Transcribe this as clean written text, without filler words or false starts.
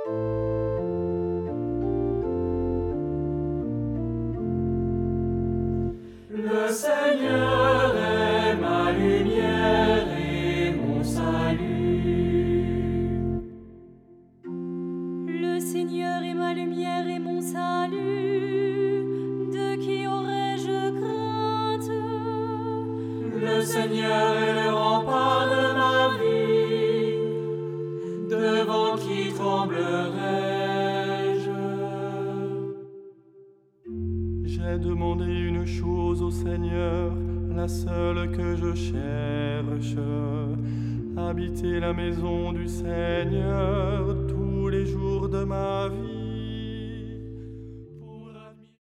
Le Seigneur est ma lumière et mon salut. Le Seigneur est ma lumière et mon salut. De qui aurais-je crainte? Le Seigneur est le rempart de ma vie. Devant qui tremblerai-je? J'ai demandé une chose au Seigneur, la seule que je cherche, habiter la maison du Seigneur tous les jours de ma vie